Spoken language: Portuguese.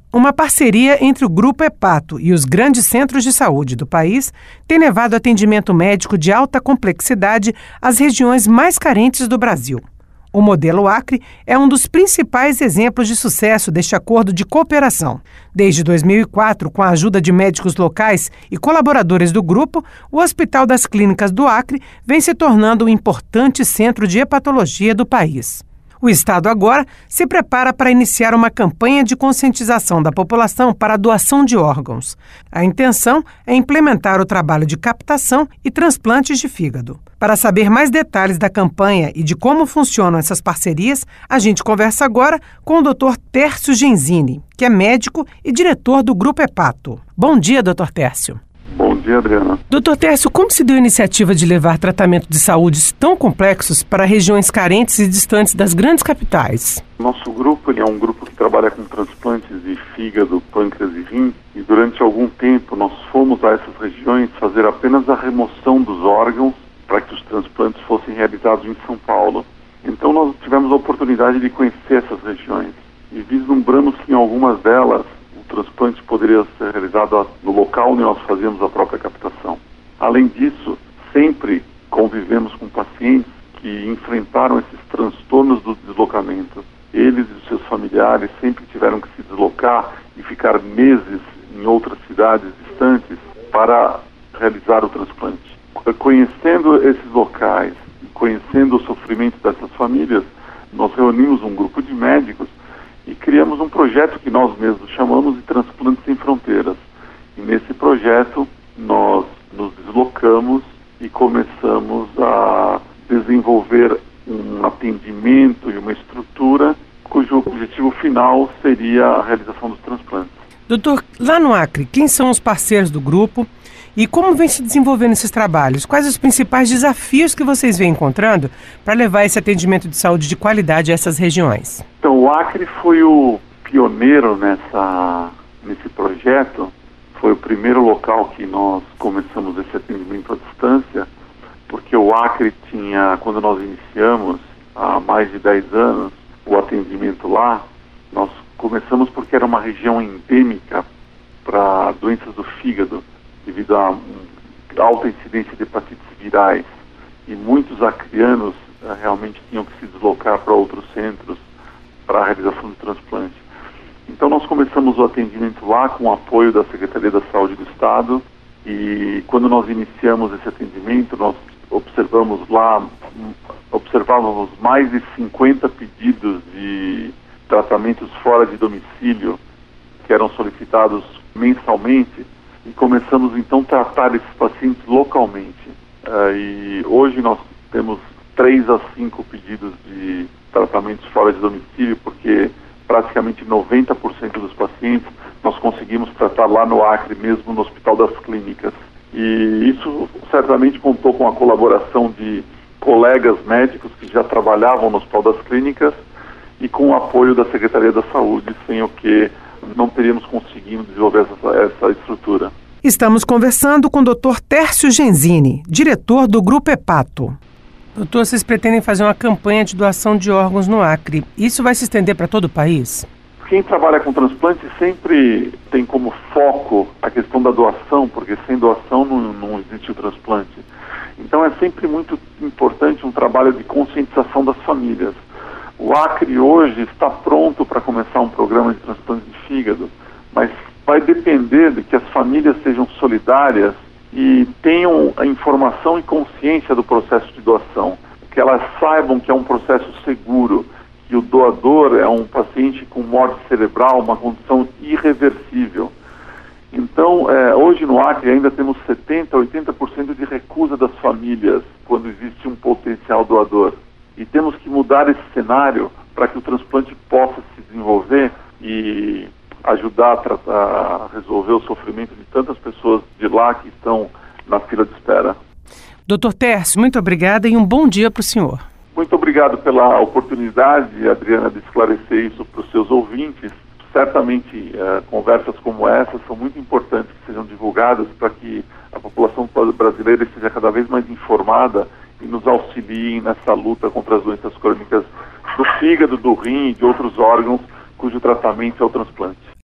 Uma parceria entre o Grupo Hepato e os grandes centros de saúde do país tem levado atendimento médico de alta complexidade às regiões mais carentes do Brasil. O modelo Acre é um dos principais exemplos de sucesso deste acordo de cooperação. Desde 2004, com a ajuda de médicos locais e colaboradores do grupo, o Hospital das Clínicas do Acre vem se tornando um importante centro de hepatologia do país. O Estado agora se prepara para iniciar uma campanha de conscientização da população para a doação de órgãos. A intenção é implementar o trabalho de captação e transplantes de fígado. Para saber mais detalhes da campanha e de como funcionam essas parcerias, a gente conversa agora com o Dr. Tércio Genzini, que é médico e diretor do Grupo Hepato. Bom dia, Dr. Tércio. Bom dia, Adriana. Dr. Tércio, como se deu a iniciativa de levar tratamento de saúde tão complexos para regiões carentes e distantes das grandes capitais? Nosso grupo é um grupo que trabalha com transplantes de fígado, pâncreas e rim, e durante algum tempo nós fomos a essas regiões fazer apenas a remoção dos órgãos para que os transplantes fossem realizados em São Paulo. Então nós tivemos a oportunidade de conhecer essas regiões e vislumbramos que em algumas delas o transplante poderia ser realizado no local onde nós fazíamos a própria captação. Além disso, sempre convivemos com pacientes que enfrentaram esses transtornos do deslocamento. Eles e os seus familiares sempre tiveram que se deslocar e ficar meses em outras cidades distantes para realizar o transplante. Conhecendo esses locais, conhecendo o sofrimento dessas famílias, nós reunimos um grupo de médicos e criamos um projeto que nós mesmos chamamos de Transplantes Sem Fronteiras. E nesse projeto nós nos deslocamos e começamos a desenvolver um atendimento e uma estrutura cujo objetivo final seria a realização dos transplantes. Doutor, lá no Acre, quem são os parceiros do grupo e como vem se desenvolvendo esses trabalhos? Quais os principais desafios que vocês vêm encontrando para levar esse atendimento de saúde de qualidade a essas regiões? Então, o Acre foi o pioneiro nesse projeto. Foi o primeiro local que nós começamos esse atendimento à distância, porque o Acre tinha, quando nós iniciamos, há mais de 10 anos, o atendimento lá, nós começamos porque era uma região endêmica para doenças do fígado, devido à alta incidência de hepatites virais, e muitos acreanos realmente tinham que se deslocar para outros centros para a realização do transplante. Então nós começamos o atendimento lá com o apoio da Secretaria da Saúde do Estado, e quando nós iniciamos esse atendimento, nós observávamos mais de 50 pedidos de tratamentos fora de domicílio que eram solicitados mensalmente, e começamos então a tratar esses pacientes localmente. E hoje nós temos 3 a 5 pedidos de tratamentos fora de domicílio, porque praticamente 90% dos pacientes nós conseguimos tratar lá no Acre, mesmo no Hospital das Clínicas. E isso certamente contou com a colaboração de colegas médicos que já trabalhavam no Hospital das Clínicas e com o apoio da Secretaria da Saúde, sem o que não teríamos conseguido desenvolver essa estrutura. Estamos conversando com o Dr. Tércio Genzini, diretor do Grupo Hepato. Doutor, vocês pretendem fazer uma campanha de doação de órgãos no Acre. Isso vai se estender para todo o país? Quem trabalha com transplante sempre tem como foco a questão da doação, porque sem doação não existe o transplante. Então é sempre muito importante um trabalho de conscientização das famílias. O Acre hoje está pronto para começar um programa de transplante de fígado, mas vai depender de que as famílias sejam solidárias e tenham a informação e consciência do processo de doação, que elas saibam que é um processo seguro, que o doador é um paciente com morte cerebral, uma condição irreversível. Então, hoje no Acre ainda temos 70%, 80% de recusa das famílias quando existe um potencial doador. E temos que mudar esse cenário para que o transplante possa se desenvolver e ajudar a resolver o sofrimento de tantas pessoas de lá que estão na fila de espera. Dr. Tércio, muito obrigada e um bom dia para o senhor. Muito obrigado pela oportunidade, Adriana, de esclarecer isso para os seus ouvintes. Certamente, conversas como essa são muito importantes que sejam divulgadas para que a população brasileira esteja cada vez mais informada e nos auxiliem nessa luta contra as doenças crônicas do fígado, do rim e de outros órgãos cujo tratamento é o transplante.